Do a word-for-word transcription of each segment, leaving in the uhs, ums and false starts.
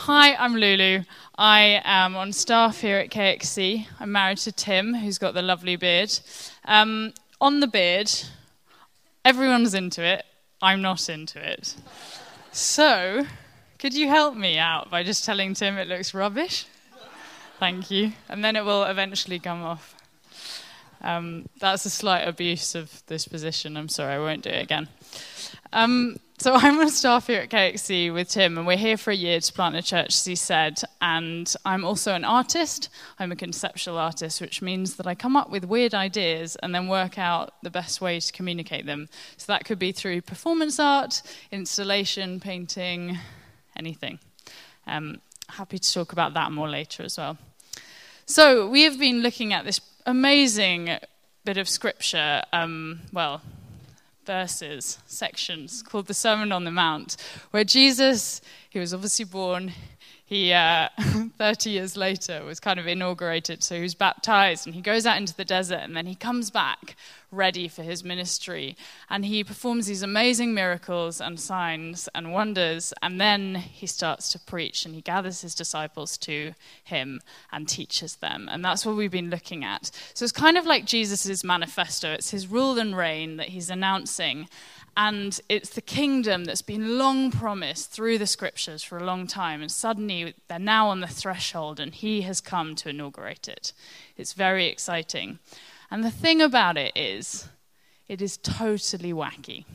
hi, I'm Lulu. I am on staff here at K X C. I'm married to Tim, who's got the lovely beard. Um, on the beard, everyone's into it. I'm not into it. So, could you help me out by just telling Tim it looks rubbish? Thank you. And then it will eventually come off. Um, that's a slight abuse of this position. I'm sorry, I won't do it again. Um, so I'm on staff here at K X C with Tim, and we're here for a year to plant a church, as he said. And I'm also an artist. I'm a conceptual artist, which means that I come up with weird ideas and then work out the best way to communicate them. So that could be through performance art, installation, painting, anything. Um, happy to talk about that more later as well. So we have been looking at this amazing bit of scripture, um, well, verses, sections, called the Sermon on the Mount, where Jesus, he was obviously born, he, uh, thirty years later, was kind of inaugurated, so he was baptized, and he goes out into the desert, and then he comes back ready for his ministry, and he performs these amazing miracles and signs and wonders, and then he starts to preach, and he gathers his disciples to him and teaches them, and that's what we've been looking at. So it's kind of like Jesus' manifesto. It's his rule and reign that he's announcing, and it's the kingdom that's been long promised through the scriptures for a long time, and suddenly they're now on the threshold, and he has come to inaugurate it. It's very exciting. And the thing about it is, it is totally wacky.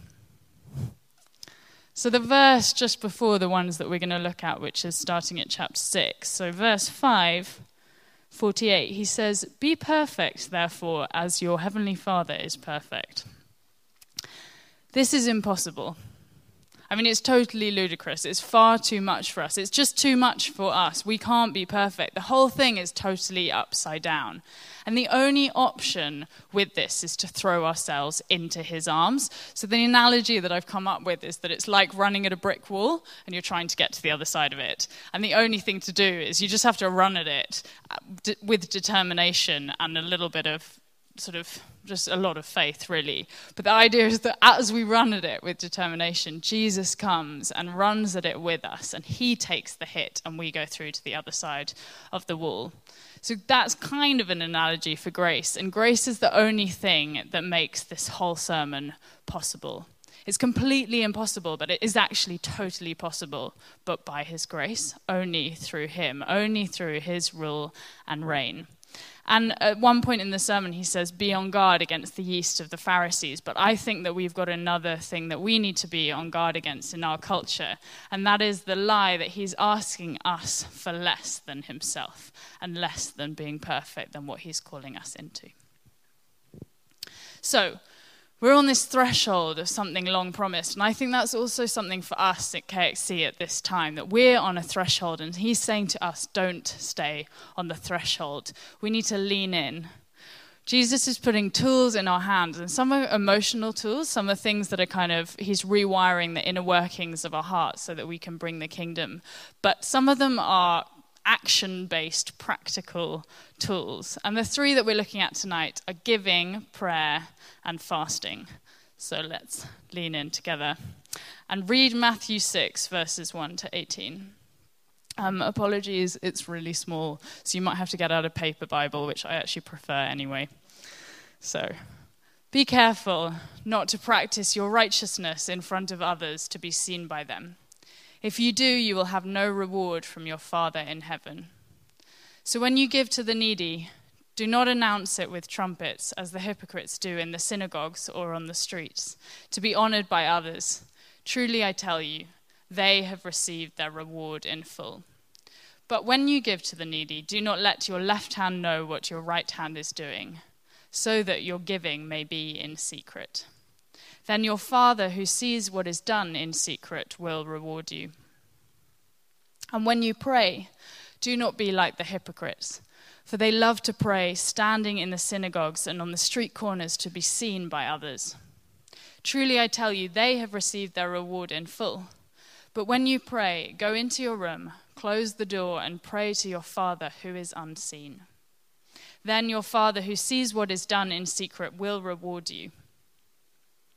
So the verse just before the ones that we're going to look at, which is starting at chapter six, so verse five, forty-eight, he says, "Be perfect, therefore, as your heavenly Father is perfect." This is impossible. I mean, it's totally ludicrous. It's far too much for us. It's just too much for us. We can't be perfect. The whole thing is totally upside down. And the only option with this is to throw ourselves into his arms. So the analogy that I've come up with is that it's like running at a brick wall and you're trying to get to the other side of it. And the only thing to do is you just have to run at it with determination and a little bit of sort of just a lot of faith, really. But the idea is that as we run at it with determination, Jesus comes and runs at it with us, and he takes the hit, and we go through to the other side of the wall. So that's kind of an analogy for grace, and grace is the only thing that makes this whole sermon possible. It's completely impossible, but it is actually totally possible, but by his grace, only through him, only through his rule and reign. And at one point in the sermon, he says, be on guard against the yeast of the Pharisees. But I think that we've got another thing that we need to be on guard against in our culture. And that is the lie that he's asking us for less than himself and less than being perfect than what he's calling us into. So, we're on this threshold of something long promised, and I think that's also something for us at K X C at this time, that we're on a threshold, and he's saying to us, don't stay on the threshold. We need to lean in. Jesus is putting tools in our hands, and some are emotional tools, some are things that are kind of, he's rewiring the inner workings of our hearts so that we can bring the kingdom. But some of them are action-based, practical tools. And the three that we're looking at tonight are giving, prayer, and fasting. So let's lean in together and read Matthew six, verses one to eighteen. Um, apologies, it's really small, so you might have to get out a paper Bible, which I actually prefer anyway. So, be careful not to practice your righteousness in front of others to be seen by them. If you do, you will have no reward from your Father in heaven. So when you give to the needy, do not announce it with trumpets, as the hypocrites do in the synagogues or on the streets, to be honored by others. Truly I tell you, they have received their reward in full. But when you give to the needy, do not let your left hand know what your right hand is doing, so that your giving may be in secret. Then your Father who sees what is done in secret will reward you. And when you pray, do not be like the hypocrites, for they love to pray standing in the synagogues and on the street corners to be seen by others. Truly I tell you, they have received their reward in full. But when you pray, go into your room, close the door, and pray to your Father who is unseen. Then your Father who sees what is done in secret will reward you.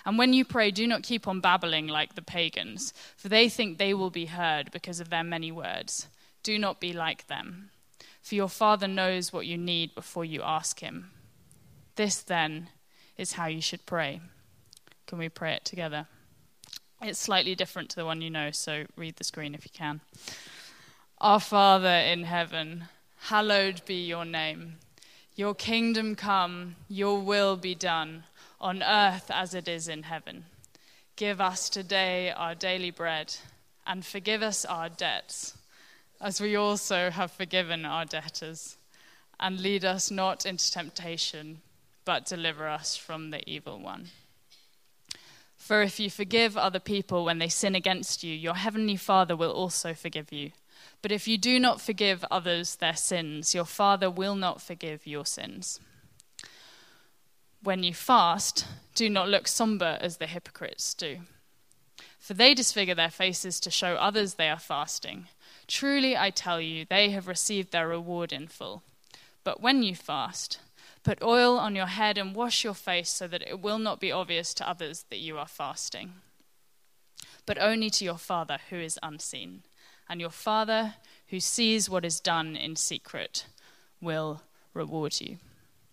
And when you pray, do not keep on babbling like the pagans, for they think they will be heard because of their many words. Do not be like them, for your Father knows what you need before you ask him. This, then, is how you should pray. Can we pray it together? It's slightly different to the one you know, so read the screen if you can. Our Father in heaven, hallowed be your name. Your kingdom come, your will be done, on earth as it is in heaven. Give us today our daily bread, and forgive us our debts, as we also have forgiven our debtors. And lead us not into temptation, but deliver us from the evil one. For if you forgive other people when they sin against you, your heavenly Father will also forgive you. But if you do not forgive others their sins, your Father will not forgive your sins. When you fast, do not look somber as the hypocrites do, for they disfigure their faces to show others they are fasting. Truly, I tell you, they have received their reward in full. But when you fast, put oil on your head and wash your face so that it will not be obvious to others that you are fasting, but only to your Father who is unseen. And your Father who sees what is done in secret will reward you.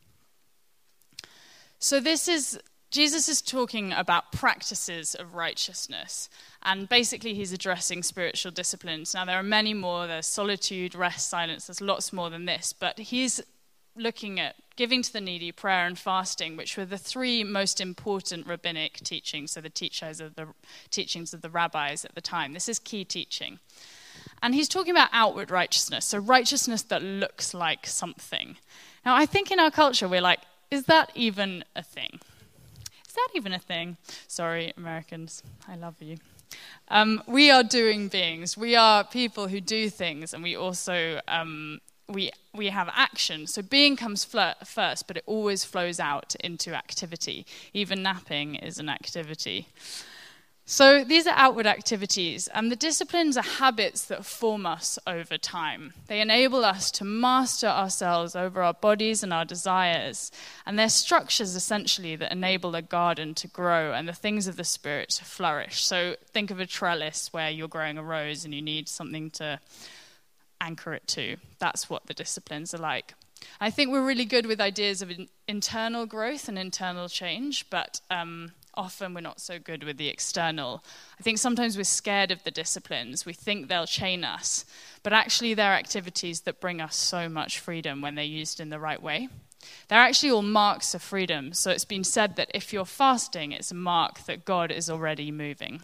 So this is, Jesus is talking about practices of righteousness, and basically he's addressing spiritual disciplines. Now there are many more, there's solitude, rest, silence, there's lots more than this, but he's looking at giving to the needy, prayer and fasting, which were the three most important rabbinic teachings, so the teachings of the teachings of the rabbis at the time. This is key teaching. And he's talking about outward righteousness, so righteousness that looks like something. Now I think in our culture we're like, is that even a thing? Is that even a thing? Sorry, Americans, I love you. Um, we are doing beings. We are people who do things, and we also um, we we have action. So being comes fl- first, but it always flows out into activity. Even napping is an activity. So these are outward activities, and the disciplines are habits that form us over time. They enable us to master ourselves over our bodies and our desires, and they're structures essentially that enable a garden to grow and the things of the spirit to flourish. So think of a trellis where you're growing a rose and you need something to anchor it to. That's what the disciplines are like. I think we're really good with ideas of in- internal growth and internal change, but um, often we're not so good with the external. I think sometimes we're scared of the disciplines. We think they'll chain us, but actually they're activities that bring us so much freedom when they're used in the right way. They're actually all marks of freedom. So it's been said that if you're fasting, it's a mark that God is already moving.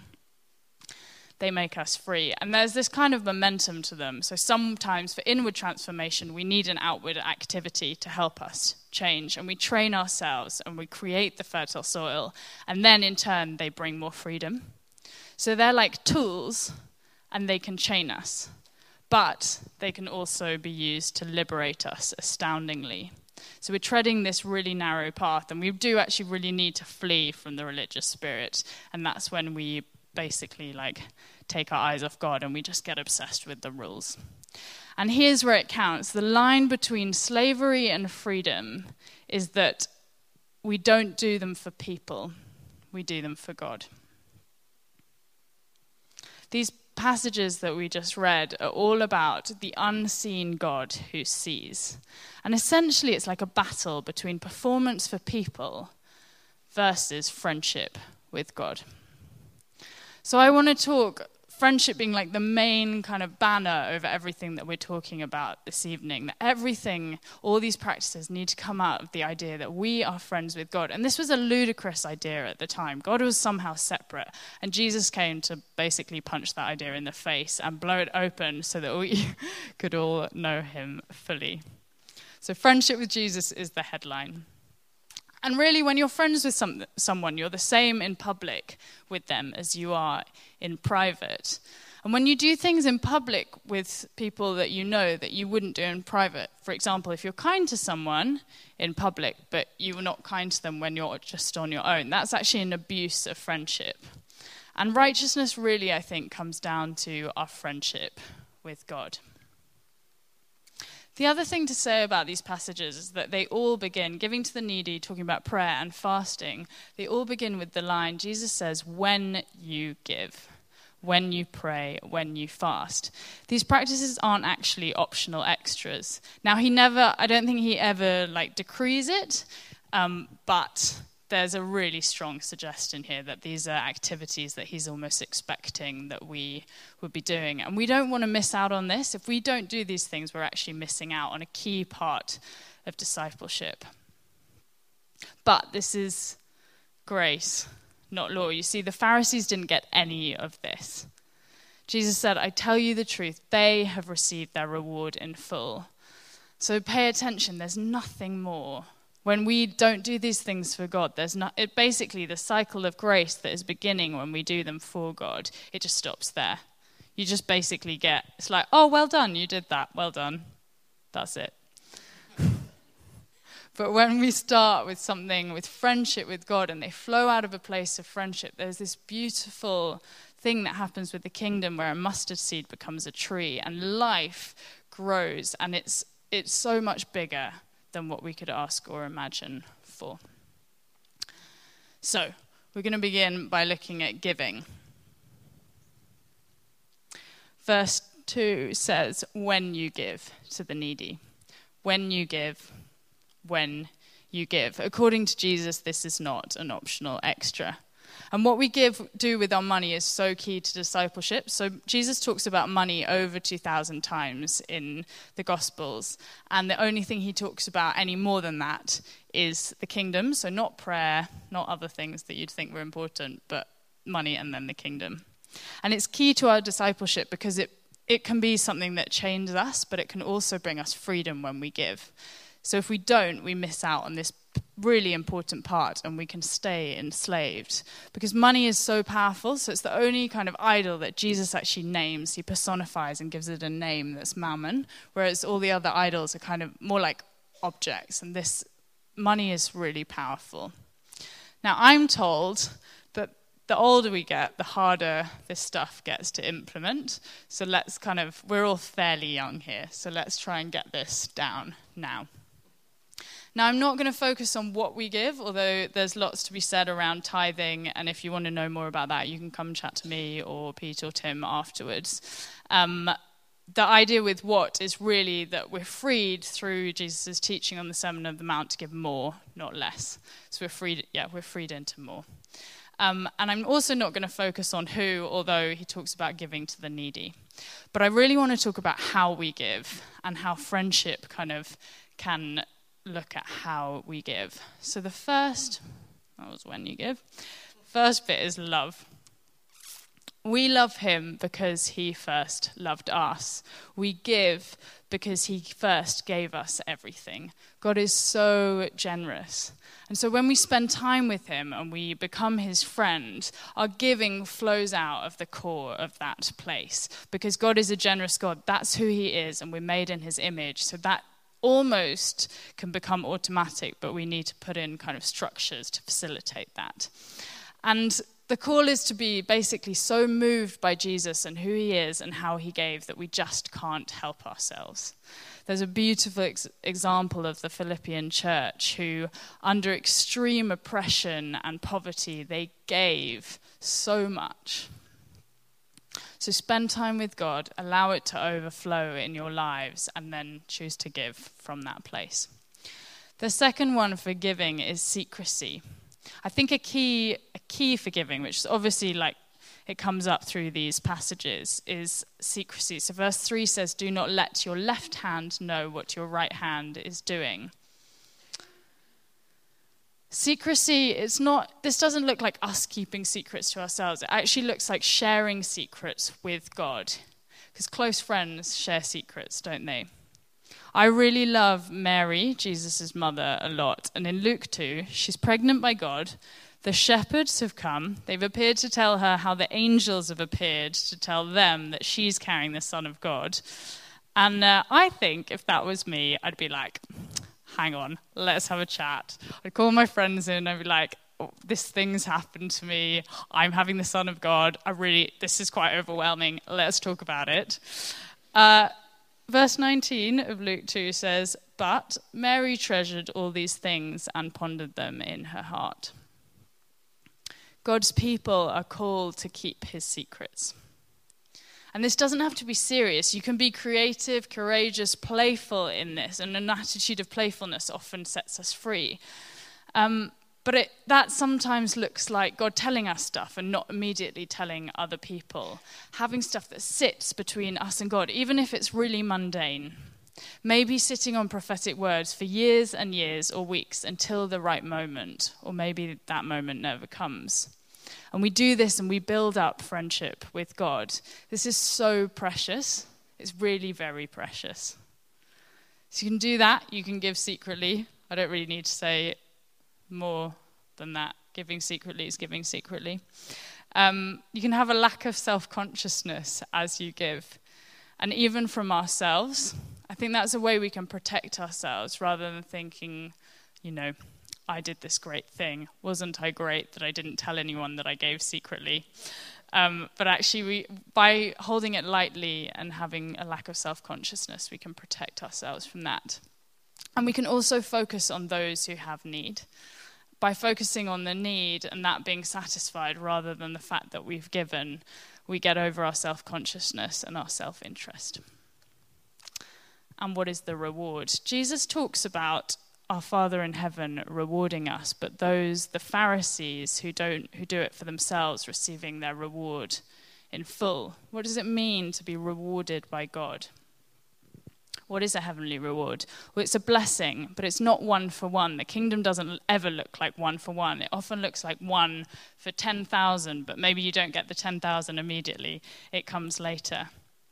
They make us free. And there's this kind of momentum to them. So sometimes for inward transformation, we need an outward activity to help us change. And we train ourselves and we create the fertile soil. And then in turn, they bring more freedom. So they're like tools and they can chain us. But they can also be used to liberate us astoundingly. So we're treading this really narrow path. And we do actually really need to flee from the religious spirit. And that's when we basically like take our eyes off God and we just get obsessed with the rules. And here's where it counts. The line between slavery and freedom is that we don't do them for people, we do them for God. These passages that we just read are all about the unseen God who sees. And essentially it's like a battle between performance for people versus friendship with God. So I want to talk friendship being like the main kind of banner over everything that we're talking about this evening. That everything, all these practices need to come out of the idea that we are friends with God. And this was a ludicrous idea at the time. God was somehow separate. And Jesus came to basically punch that idea in the face and blow it open so that we could all know him fully. So friendship with Jesus is the headline. And really, when you're friends with some, someone, you're the same in public with them as you are in private. And when you do things in public with people that you know that you wouldn't do in private, for example, if you're kind to someone in public, but you're not kind to them when you're just on your own, that's actually an abuse of friendship. And righteousness really, I think, comes down to our friendship with God. The other thing to say about these passages is that they all begin, giving to the needy, talking about prayer and fasting, they all begin with the line, Jesus says, when you give, when you pray, when you fast. These practices aren't actually optional extras. Now, he never, I don't think he ever, like, decrees it, um, but there's a really strong suggestion here that these are activities that he's almost expecting that we would be doing. And we don't want to miss out on this. If we don't do these things, we're actually missing out on a key part of discipleship. But this is grace, not law. You see, the Pharisees didn't get any of this. Jesus said, I tell you the truth, they have received their reward in full. So pay attention, there's nothing more. When we don't do these things for God, there's not, it basically the cycle of grace that is beginning when we do them for God, it just stops there. You just basically get, it's like, oh, well done, you did that, well done. That's it. But when we start with something, with friendship with God, and they flow out of a place of friendship, there's this beautiful thing that happens with the kingdom where a mustard seed becomes a tree, and life grows, and it's it's so much bigger than what we could ask or imagine for. So, we're going to begin by looking at giving. Verse two says, when you give to the needy. When you give, when you give. According to Jesus, this is not an optional extra. And what we give, do with our money is so key to discipleship. So Jesus talks about money over two thousand times in the Gospels. And the only thing he talks about any more than that is the kingdom. So not prayer, not other things that you'd think were important, but money and then the kingdom. And it's key to our discipleship because it, it can be something that changes us, but it can also bring us freedom when we give. So if we don't, we miss out on this really important part and we can stay enslaved. Because money is so powerful, so it's the only kind of idol that Jesus actually names. He personifies and gives it a name that's mammon, whereas all the other idols are kind of more like objects. And this money is really powerful. Now, I'm told that the older we get, the harder this stuff gets to implement. So let's kind of, we're all fairly young here, so let's try and get this down now. Now, I'm not going to focus on what we give, although there's lots to be said around tithing, and if you want to know more about that, you can come chat to me or Pete or Tim afterwards. Um, the idea with what is really that we're freed through Jesus' teaching on the Sermon on the Mount to give more, not less. So we're freed, yeah, we're freed into more. Um, and I'm also not going to focus on who, although he talks about giving to the needy. But I really want to talk about how we give and how friendship kind of can look at how we give. So the first, that was when you give, first bit is love. We love him because he first loved us. We give because he first gave us everything. God is so generous. And so when we spend time with him and we become his friend, our giving flows out of the core of that place. Because God is a generous God. That's who he is, and we're made in his image. So that almost can become automatic, but we need to put in kind of structures to facilitate that. And the call is to be basically so moved by Jesus and who he is and how he gave that we just can't help ourselves. There's a beautiful ex- example of the Philippian church who, under extreme oppression and poverty, they gave so much. So spend time with God, allow it to overflow in your lives, and then choose to give from that place. The second one for giving is secrecy. I think a key a key for giving, which is obviously like it comes up through these passages, is secrecy. So verse three says, do not let your left hand know what your right hand is doing. Secrecy, it's not, this doesn't look like us keeping secrets to ourselves. It actually looks like sharing secrets with God. Because close friends share secrets, don't they? I really love Mary, Jesus' mother, a lot. And in Luke two, she's pregnant by God. The shepherds have come. They've appeared to tell her how the angels have appeared to tell them that she's carrying the Son of God. And uh, I think if that was me, I'd be like, hang on, let's have a chat. I'd call my friends in, I'd be like, oh, this thing's happened to me. I'm having the Son of God. I really, this is quite overwhelming. Let's talk about it. Uh, verse nineteen of Luke two says, "But Mary treasured all these things and pondered them in her heart." God's people are called to keep his secrets. And this doesn't have to be serious. You can be creative, courageous, playful in this, and an attitude of playfulness often sets us free. Um, but it, that sometimes looks like God telling us stuff and not immediately telling other people. Having stuff that sits between us and God, even if it's really mundane. Maybe sitting on prophetic words for years and years or weeks until the right moment, or maybe that moment never comes. And we do this and we build up friendship with God. This is so precious. It's really very precious. So you can do that. You can give secretly. I don't really need to say more than that. Giving secretly is giving secretly. Um, you can have a lack of self-consciousness as you give. And even from ourselves, I think that's a way we can protect ourselves rather than thinking, you know, I did this great thing. Wasn't I great that I didn't tell anyone that I gave secretly? Um, but actually, we, by holding it lightly and having a lack of self-consciousness, we can protect ourselves from that. And we can also focus on those who have need. By focusing on the need and that being satisfied rather than the fact that we've given, we get over our self-consciousness and our self-interest. And what is the reward? Jesus talks about our Father in heaven rewarding us, but those, the Pharisees who don't, who do it for themselves, receiving their reward in full. What does it mean to be rewarded by God? What is a heavenly reward? Well, it's a blessing, but it's not one for one. The kingdom doesn't ever look like one for one. It often looks like one for ten thousand, but maybe you don't get the ten thousand immediately. It comes later.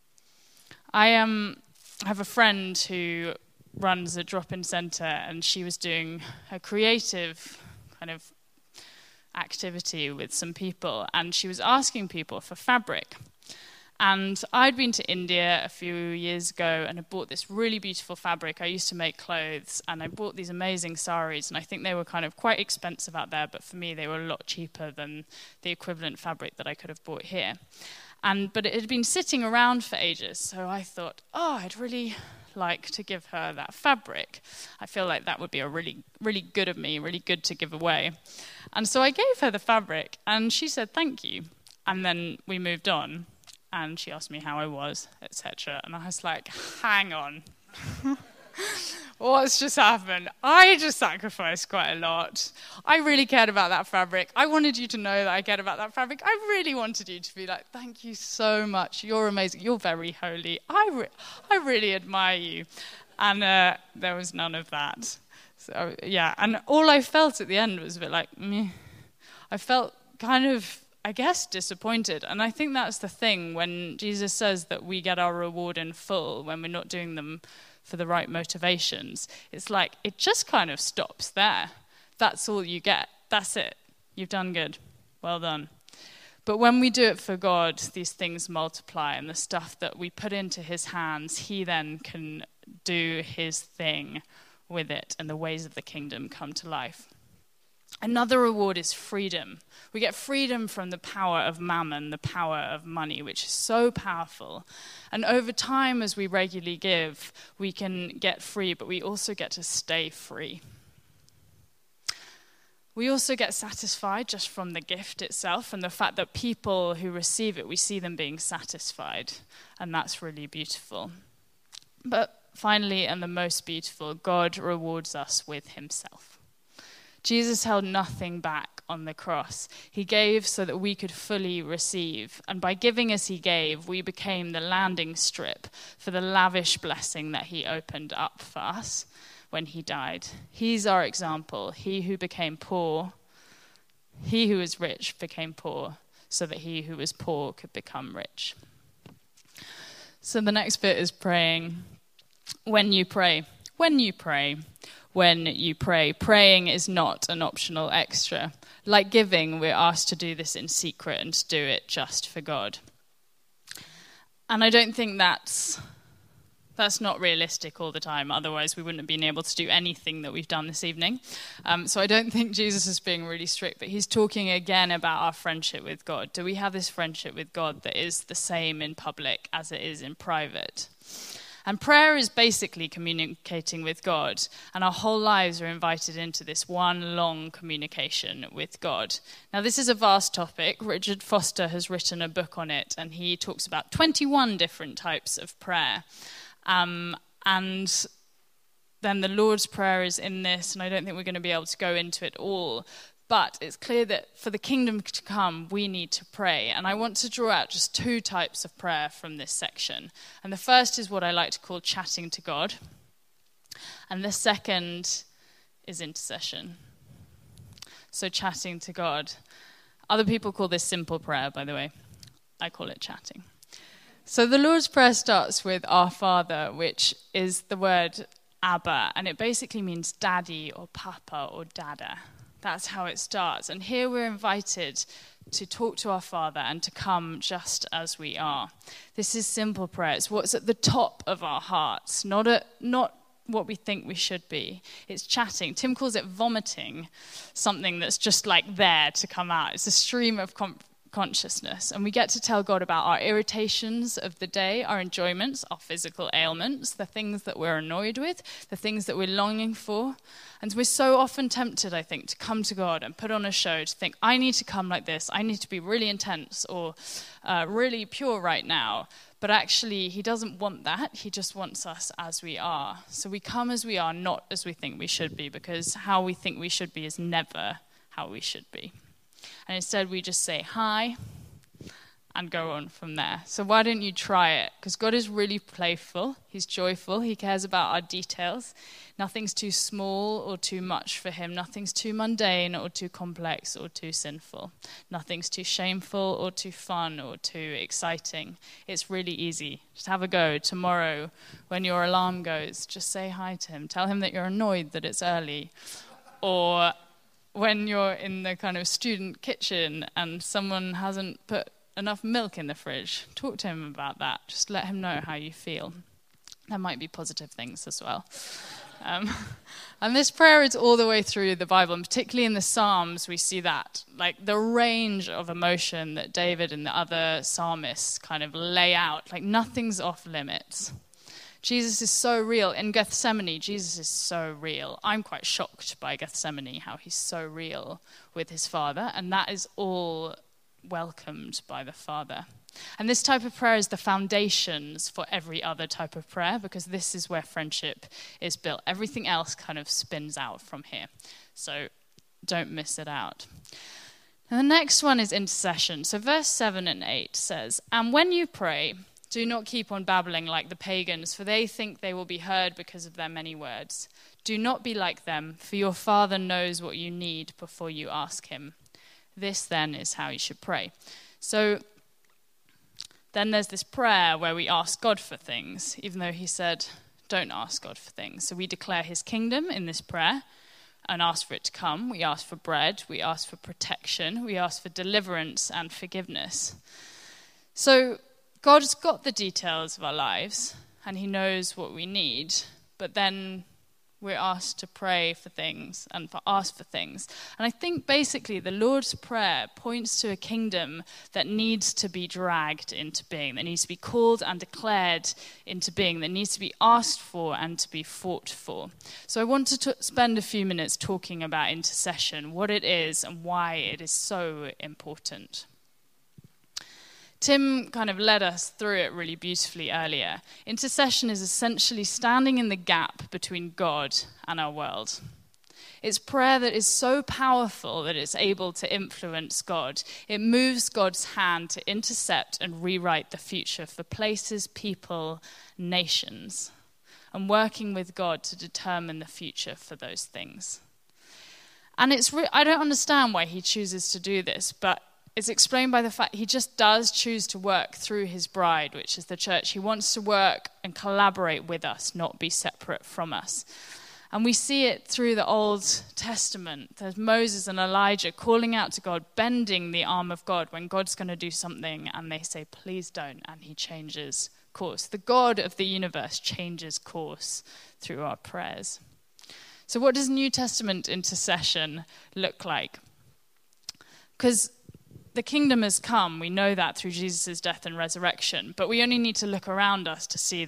I um, have a friend who runs a drop-in centre, and she was doing a creative kind of activity with some people, and she was asking people for fabric. And I'd been to India a few years ago and I bought this really beautiful fabric. I used to make clothes, and I bought these amazing saris, and I think they were kind of quite expensive out there, but for me they were a lot cheaper than the equivalent fabric that I could have bought here. And but it had been sitting around for ages, so I thought, oh, I'd really like to give her that fabric. I feel like that would be a really, really good of me, really good to give away. And so I gave her the fabric, and she said, thank you. And then we moved on, and she asked me how I was, et cetera. And I was like, hang on. What's just happened? I just sacrificed quite a lot. I really cared about that fabric. I wanted you to know that I cared about that fabric. I really wanted you to be like, thank you so much. You're amazing. You're very holy. I, re- I really admire you. And uh, there was none of that. So, yeah. And all I felt at the end was a bit like, meh. I felt kind of, I guess, disappointed. And I think that's the thing when Jesus says that we get our reward in full when we're not doing them for the right motivations. It's like, it just kind of stops there. That's all you get. That's it. You've done good. Well done. But when we do it for God, these things multiply, and the stuff that we put into his hands, he then can do his thing with it, and the ways of the kingdom come to life. Another reward is freedom. We get freedom from the power of mammon, the power of money, which is so powerful. And over time, as we regularly give, we can get free, but we also get to stay free. We also get satisfied just from the gift itself and the fact that people who receive it, we see them being satisfied. And that's really beautiful. But finally, and the most beautiful, God rewards us with himself. Jesus held nothing back on the cross. He gave so that we could fully receive. And by giving as he gave, we became the landing strip for the lavish blessing that he opened up for us when he died. He's our example. He who became poor, he who was rich became poor, so that he who was poor could become rich. So the next bit is praying. When you pray, when you pray, when you pray. Praying is not an optional extra. Like giving, we're asked to do this in secret and to do it just for God. And I don't think that's that's not realistic all the time. Otherwise, we wouldn't have been able to do anything that we've done this evening. Um, so I don't think Jesus is being really strict, but he's talking again about our friendship with God. Do we have this friendship with God that is the same in public as it is in private? And prayer is basically communicating with God, and our whole lives are invited into this one long communication with God. Now, this is a vast topic. Richard Foster has written a book on it, and he talks about twenty-one different types of prayer. Um, and then the Lord's Prayer is in this, and I don't think we're going to be able to go into it all. But it's clear that for the kingdom to come, we need to pray. And I want to draw out just two types of prayer from this section. And the first is what I like to call chatting to God. And the second is intercession. So chatting to God. Other people call this simple prayer, by the way. I call it chatting. So the Lord's Prayer starts with Our Father, which is the word Abba. And it basically means daddy or papa or dada. That's how it starts. And here we're invited to talk to our Father and to come just as we are. This is simple prayer. It's what's at the top of our hearts, not a, not what we think we should be. It's chatting. Tim calls it vomiting, something that's just like there to come out. It's a stream of com- consciousness. And we get to tell God about our irritations of the day, our enjoyments, our physical ailments, the things that we're annoyed with, the things that we're longing for. And we're so often tempted, I think, to come to God and put on a show, to think, I need to come like this, I need to be really intense or uh, really pure right now. But actually, he doesn't want that. He just wants us as we are. So we come as we are, not as we think we should be, because how we think we should be is never how we should be. And instead, we just say hi and go on from there. So why don't you try it? Because God is really playful. He's joyful. He cares about our details. Nothing's too small or too much for him. Nothing's too mundane or too complex or too sinful. Nothing's too shameful or too fun or too exciting. It's really easy. Just have a go. Tomorrow, when your alarm goes, just say hi to him. Tell him that you're annoyed that it's early. Or when you're in the kind of student kitchen and someone hasn't put enough milk in the fridge, talk to him about that. Just let him know how you feel. There might be positive things as well. Um, and this prayer is all the way through the Bible, and particularly in the Psalms we see that, like the range of emotion that David and the other psalmists kind of lay out, like nothing's off limits. Jesus is so real. In Gethsemane, Jesus is so real. I'm quite shocked by Gethsemane, how he's so real with his Father, and that is all welcomed by the Father. And this type of prayer is the foundations for every other type of prayer, because this is where friendship is built. Everything else kind of spins out from here. So don't miss it out. And the next one is intercession. So verse seven and eight says, "And when you pray, do not keep on babbling like the pagans, for they think they will be heard because of their many words. Do not be like them, for your Father knows what you need before you ask him. This then is how you should pray." So then there's this prayer where we ask God for things, even though he said, don't ask God for things. So we declare his kingdom in this prayer and ask for it to come. We ask for bread, we ask for protection, we ask for deliverance and forgiveness. So God's got the details of our lives and he knows what we need, but then we're asked to pray for things and for ask for things. And I think basically the Lord's Prayer points to a kingdom that needs to be dragged into being, that needs to be called and declared into being, that needs to be asked for and to be fought for. So I want to t- spend a few minutes talking about intercession, what it is and why it is so important. Tim kind of led us through it really beautifully earlier. Intercession is essentially standing in the gap between God and our world. It's prayer that is so powerful that it's able to influence God. It moves God's hand to intercept and rewrite the future for places, people, nations, and working with God to determine the future for those things. And it's re- I don't understand why he chooses to do this, but it's explained by the fact he just does choose to work through his bride, which is the church. He wants to work and collaborate with us, not be separate from us. And we see it through the Old Testament. There's Moses and Elijah calling out to God, bending the arm of God when God's going to do something, and they say, please don't, and he changes course. The God of the universe changes course through our prayers. So what does New Testament intercession look like? Because the kingdom has come. We know that through Jesus' death and resurrection. But we only need to look around us to see that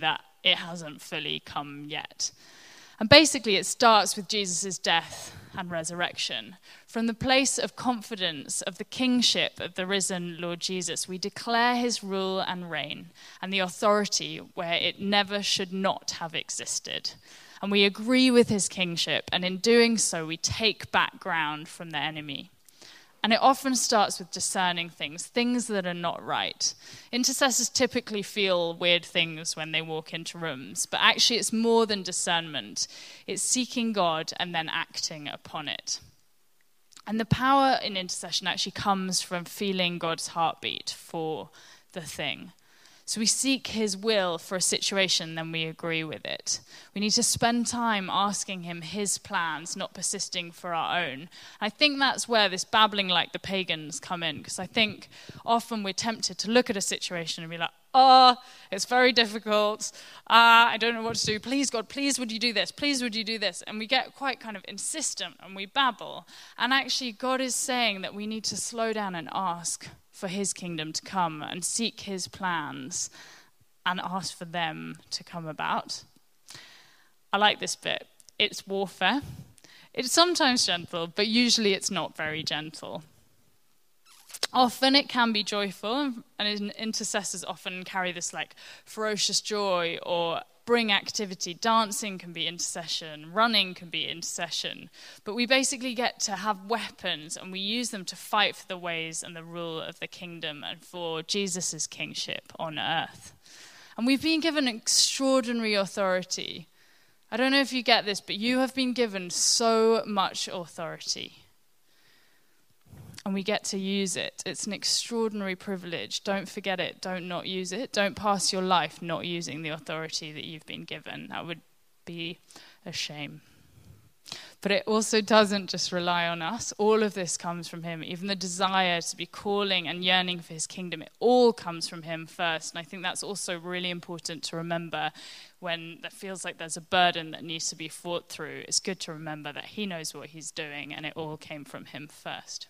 it hasn't fully come yet. And basically it starts with Jesus' death and resurrection. From the place of confidence of the kingship of the risen Lord Jesus, we declare his rule and reign and the authority where it never should not have existed. And we agree with his kingship, and in doing so we take back ground from the enemy. And it often starts with discerning things, things that are not right. Intercessors typically feel weird things when they walk into rooms, but actually it's more than discernment. It's seeking God and then acting upon it. And the power in intercession actually comes from feeling God's heartbeat for the thing. So we seek his will for a situation, then we agree with it. We need to spend time asking him his plans, not persisting for our own. I think that's where this babbling like the pagans come in, because I think often we're tempted to look at a situation and be like, oh, it's very difficult. Uh, I don't know what to do. Please, God, please would you do this? Please would you do this? And we get quite kind of insistent and we babble. And actually God is saying that we need to slow down and ask for his kingdom to come and seek his plans and ask for them to come about. I like this bit. It's warfare. It's sometimes gentle, but usually it's not very gentle. Often it can be joyful, and intercessors often carry this like ferocious joy or bring activity. Dancing can be intercession, running can be intercession. But we basically get to have weapons and we use them to fight for the ways and the rule of the kingdom and for Jesus' kingship on earth. And we've been given extraordinary authority. I don't know if you get this, but you have been given so much authority. And we get to use it. It's an extraordinary privilege. Don't forget it. Don't not use it. Don't pass your life not using the authority that you've been given. That would be a shame. But it also doesn't just rely on us. All of this comes from him. Even the desire to be calling and yearning for his kingdom, it all comes from him first. And I think that's also really important to remember when it feels like there's a burden that needs to be fought through. It's good to remember that he knows what he's doing and it all came from him first.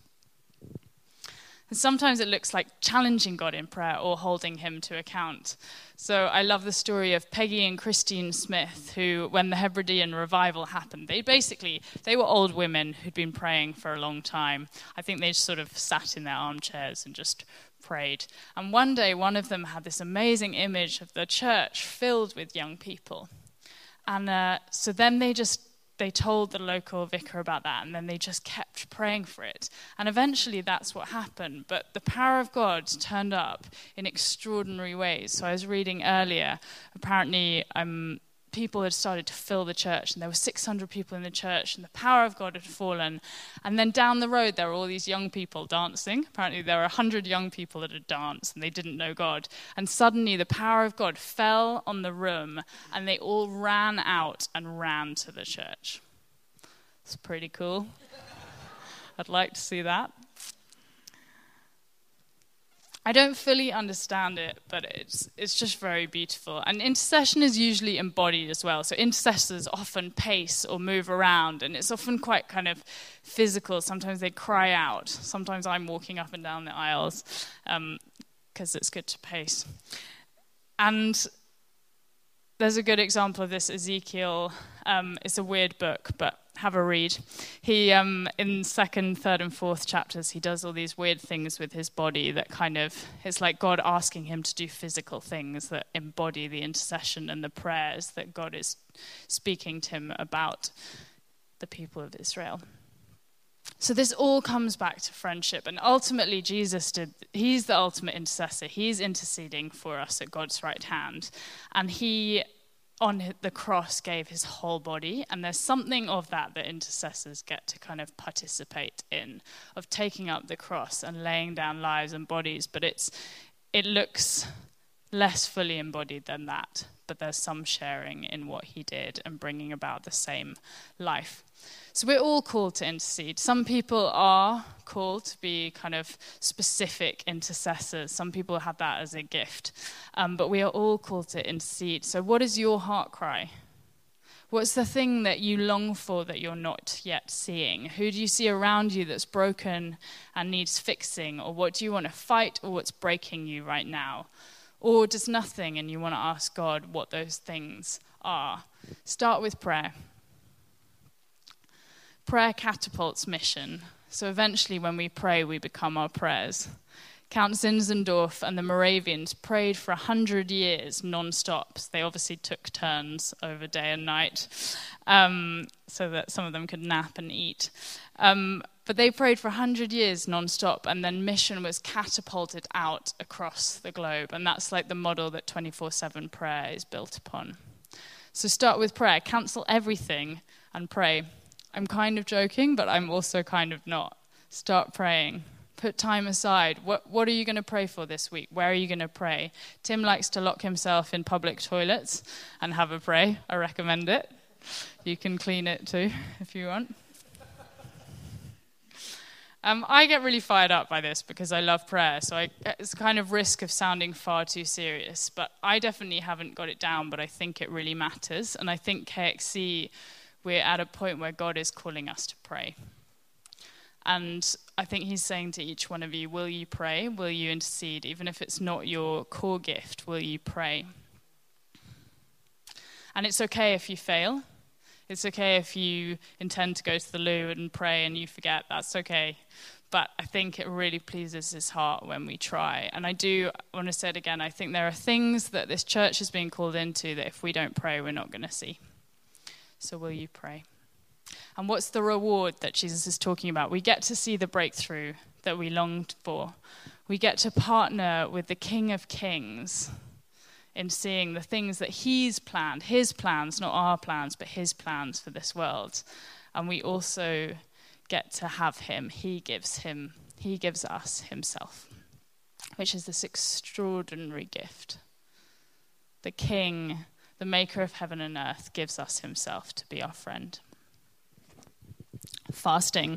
And sometimes it looks like challenging God in prayer or holding him to account. So I love the story of Peggy and Christine Smith, who, when the Hebridean revival happened, they basically, they were old women who'd been praying for a long time. I think they just sort of sat in their armchairs and just prayed. And one day, one of them had this amazing image of the church filled with young people. And uh, so then they just They told the local vicar about that, and then they just kept praying for it. And eventually that's what happened. But the power of God turned up in extraordinary ways. So I was reading earlier, apparently um, people had started to fill the church, and there were six hundred people in the church, and the power of God had fallen. And then down the road, there were all these young people dancing. Apparently there were one hundred young people that had danced, and they didn't know God. And suddenly the power of God fell on the room, and they all ran out and ran to the church. It's pretty cool. I'd like to see that. I don't fully understand it, but it's it's just very beautiful. And intercession is usually embodied as well. So intercessors often pace or move around, and it's often quite kind of physical. Sometimes they cry out. Sometimes I'm walking up and down the aisles because um, it's good to pace. And there's a good example of this, Ezekiel. Um, it's a weird book, but have a read. He, um, in second, third, and fourth chapters, he does all these weird things with his body that kind of, it's like God asking him to do physical things that embody the intercession and the prayers that God is speaking to him about the people of Israel. So this all comes back to friendship, and ultimately Jesus did, he's the ultimate intercessor. He's interceding for us at God's right hand, and he on the cross gave his whole body, and there's something of that that intercessors get to kind of participate in, of taking up the cross and laying down lives and bodies, but it's it looks less fully embodied than that, but there's some sharing in what he did and bringing about the same life. So we're all called to intercede. Some people are called to be kind of specific intercessors. Some people have that as a gift. Um, but we are all called to intercede. So what is your heart cry? What's the thing that you long for that you're not yet seeing? Who do you see around you that's broken and needs fixing? Or what do you want to fight, or what's breaking you right now? or just nothing and you want to ask God what those things are, start with prayer. Prayer catapults mission. So eventually when we pray, we become our prayers. Count Zinzendorf and the Moravians prayed for a hundred years non-stop. They obviously took turns over day and night um, so that some of them could nap and eat. Um, but they prayed for a hundred years non-stop, and then mission was catapulted out across the globe. And that's like the model that twenty-four seven prayer is built upon. So start with prayer. Cancel everything and pray. I'm kind of joking, but I'm also kind of not. Start praying. Put time aside. What what are you going to pray for this week? Where are you going to pray? Tim likes to lock himself in public toilets and have a pray. I recommend it. You can clean it too if you want. Um, I get really fired up by this because I love prayer, so I, it's kind of risk of sounding far too serious, but I definitely haven't got it down, but I think it really matters, and I think K X C, we're at a point where God is calling us to pray. And I think he's saying to each one of you, will you pray? Will you intercede? Even if it's not your core gift, will you pray? And it's okay if you fail. It's okay if you intend to go to the loo and pray and you forget. That's okay. But I think it really pleases his heart when we try. And I do want to say it again. I think there are things that this church is being called into that if we don't pray, we're not going to see. So will you pray? And what's the reward that Jesus is talking about? We get to see the breakthrough that we longed for. We get to partner with the King of Kings in seeing the things that he's planned, his plans, not our plans, but his plans for this world. And we also get to have him. He gives him, he gives us himself, which is this extraordinary gift. The King, the maker of heaven and earth, gives us himself to be our friend. Fasting.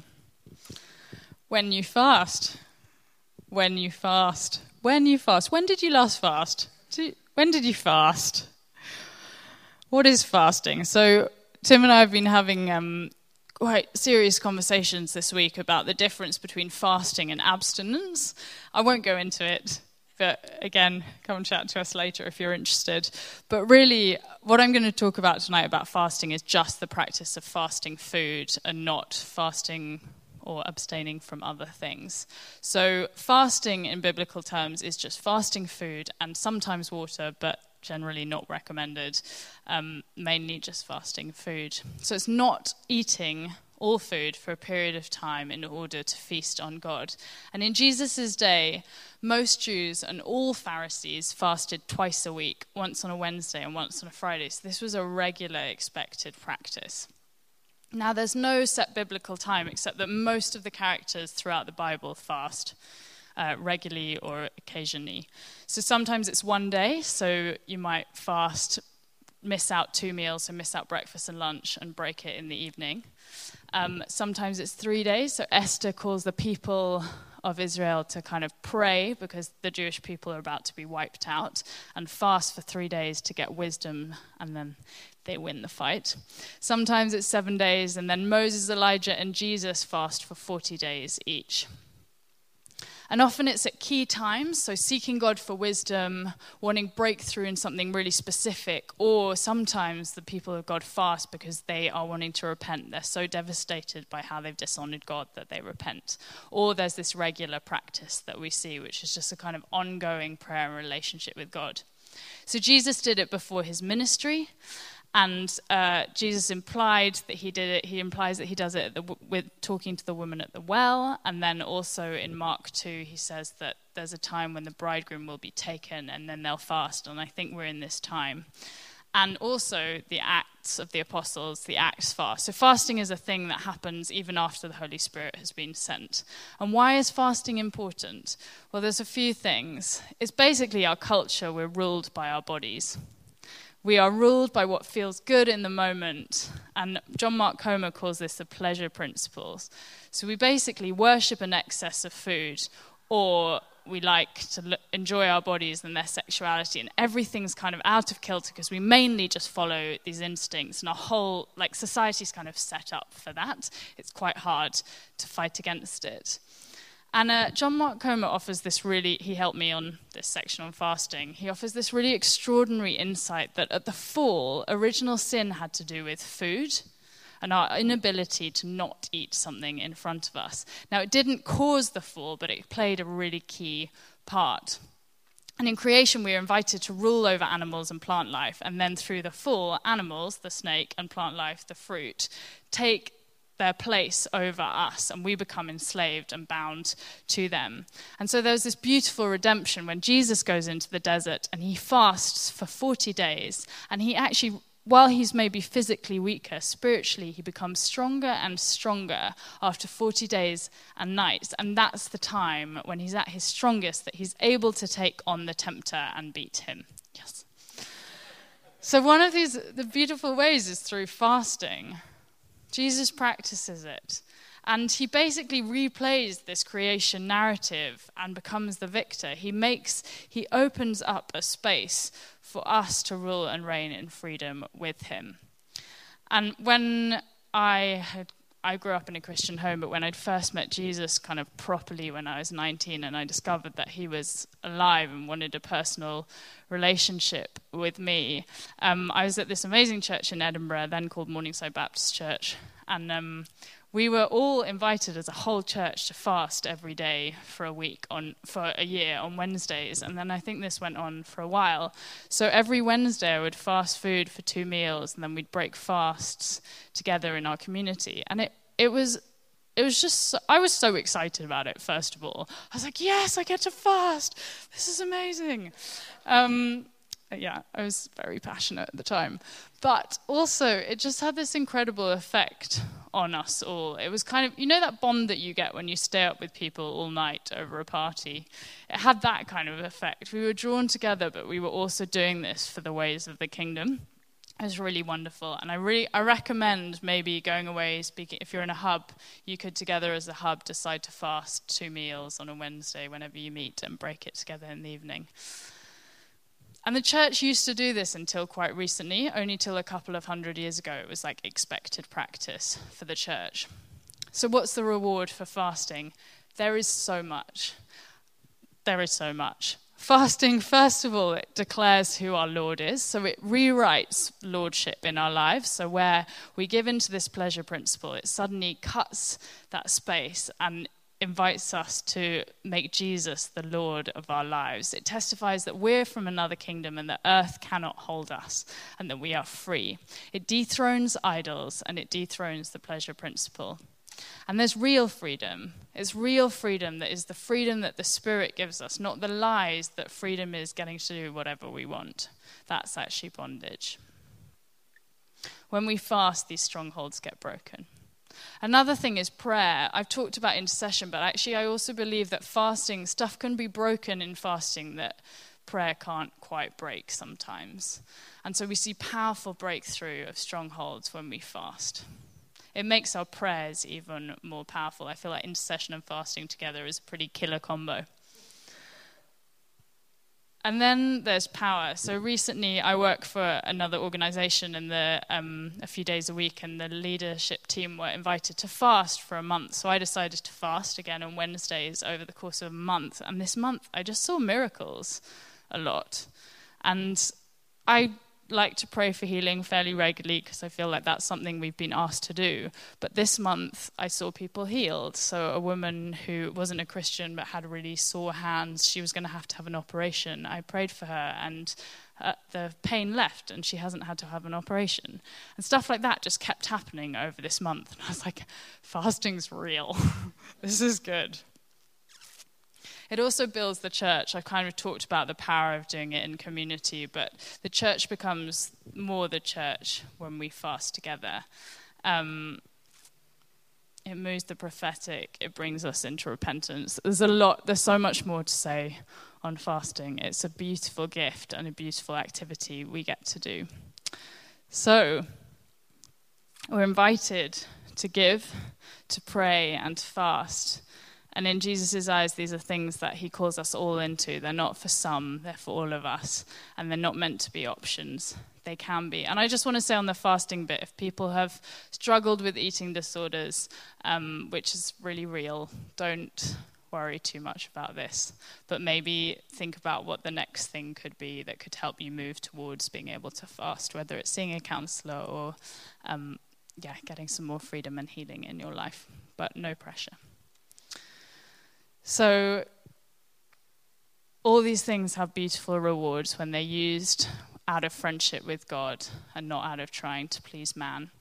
When you fast. When you fast. When you fast. When did you last fast? Do, when did you fast? What is fasting? So Tim and I have been having um, quite serious conversations this week about the difference between fasting and abstinence. I won't go into it, but again, come and chat to us later if you're interested. But really, what I'm going to talk about tonight about fasting is just the practice of fasting food and not fasting or abstaining from other things. So fasting in biblical terms is just fasting food and sometimes water, but generally not recommended, um, mainly just fasting food. So it's not eating all food for a period of time in order to feast on God. And in Jesus' day, most Jews and all Pharisees fasted twice a week, once on a Wednesday and once on a Friday. So this was a regular expected practice. Now, there's no set biblical time except that most of the characters throughout the Bible fast uh, regularly or occasionally. So sometimes it's one day, so you might fast, miss out two meals, so miss out breakfast and lunch and break it in the evening. Um, sometimes it's three days, so Esther calls the people of Israel to kind of pray because the Jewish people are about to be wiped out and fast for three days to get wisdom, and then they win the fight. Sometimes it's seven days, and then Moses, Elijah, and Jesus fast for forty days each. And often it's at key times, so seeking God for wisdom, wanting breakthrough in something really specific, or sometimes the people of God fast because they are wanting to repent. They're so devastated by how they've dishonored God that they repent. Or there's this regular practice that we see, which is just a kind of ongoing prayer and relationship with God. So Jesus did it before his ministry, and uh, Jesus implied that he did it. He implies that he does it the, with talking to the woman at the well, and then also in Mark two, he says that there's a time when the bridegroom will be taken, and then they'll fast. And I think we're in this time. And also the Acts of the Apostles, the Acts fast. So fasting is a thing that happens even after the Holy Spirit has been sent. And why is fasting important? Well, there's a few things. It's basically our culture. We're ruled by our bodies. We are ruled by what feels good in the moment. And John Mark Comer calls this the pleasure principles. So we basically worship an excess of food, or we like to look, enjoy our bodies and their sexuality, and everything's kind of out of kilter because we mainly just follow these instincts, and our whole, like, society's kind of set up for that. It's quite hard to fight against it. And uh, John Mark Comer offers this really, he helped me on this section on fasting, he offers this really extraordinary insight that at the fall, original sin had to do with food and our inability to not eat something in front of us. Now, it didn't cause the fall, but it played a really key part. And in creation, we are invited to rule over animals and plant life. And then through the fall, animals, the snake, and plant life, the fruit, take their place over us, and we become enslaved and bound to them. And so there's this beautiful redemption when Jesus goes into the desert and he fasts for forty days. And he actually, while he's maybe physically weaker, spiritually he becomes stronger and stronger after forty days and nights. And that's the time when he's at his strongest that he's able to take on the tempter and beat him. Yes. So one of these, the beautiful ways is through fasting. Jesus practices it. And he basically replays this creation narrative and becomes the victor. He makes, he opens up a space for us to rule and reign in freedom with him. And when I had, I grew up in a Christian home, but when I'd first met Jesus kind of properly when I was nineteen, and I discovered that he was alive and wanted a personal relationship with me, um, I was at this amazing church in Edinburgh, then called Morningside Baptist Church, and um, we were all invited as a whole church to fast every day for a week, on for a year on Wednesdays. And then I think this went on for a while. So every Wednesday I would fast food for two meals, and then we'd break fasts together in our community. And it, it was it was just, so, I was so excited about it, first of all. I was like, yes, I get to fast. This is amazing. Um, yeah, I was very passionate at the time. But also, it just had this incredible effect on us all. It was kind of, you know that bond that you get when you stay up with people all night over a party? It had that kind of effect. We were drawn together, but we were also doing this for the ways of the kingdom. It was really wonderful. And I really, I recommend maybe going away, speaking, if you're in a hub, you could together as a hub decide to fast two meals on a Wednesday whenever you meet and break it together in the evening. And the church used to do this until quite recently, only till a couple of hundred years ago. It was like expected practice for the church. So what's the reward for fasting? There is so much. There is so much. Fasting, first of all, it declares who our Lord is. So it rewrites lordship in our lives. So where we give into this pleasure principle, it suddenly cuts that space and invites us to make Jesus the Lord of our lives. It testifies that we're from another kingdom and that earth cannot hold us and that we are free. It dethrones idols and it dethrones the pleasure principle. And there's real freedom. It's real freedom that is the freedom that the Spirit gives us, not the lies that freedom is getting to do whatever we want. That's actually bondage. When we fast, these strongholds get broken. Another thing is prayer. I've talked about intercession, but actually I also believe that fasting, stuff can be broken in fasting that prayer can't quite break sometimes. And so we see powerful breakthrough of strongholds when we fast. It makes our prayers even more powerful. I feel like intercession and fasting together is a pretty killer combo. And then there's power. So recently I work for another organization in the um, a few days a week, and the leadership team were invited to fast for a month. So I decided to fast again on Wednesdays over the course of a month. And this month I just saw miracles a lot. And I like to pray for healing fairly regularly because I feel like that's something we've been asked to do. But this month I saw people healed. So a woman who wasn't a Christian but had really sore hands, she was going to have to have an operation. I prayed for her and uh, the pain left and she hasn't had to have an operation. And stuff like that just kept happening over this month. And I was like, fasting's real. This is good. It also builds the church. I've kind of talked about the power of doing it in community, but the church becomes more the church when we fast together. Um, it moves the prophetic. It brings us into repentance. There's a lot, there's so much more to say on fasting. It's a beautiful gift and a beautiful activity we get to do. So, we're invited to give, to pray, and to fast. And in Jesus' eyes, these are things that he calls us all into. They're not for some, they're for all of us. And they're not meant to be options. They can be. And I just want to say on the fasting bit, if people have struggled with eating disorders, um, which is really real, don't worry too much about this, but maybe think about what the next thing could be that could help you move towards being able to fast, whether it's seeing a counselor or um, yeah, getting some more freedom and healing in your life, but no pressure. So all these things have beautiful rewards when they're used out of friendship with God and not out of trying to please man.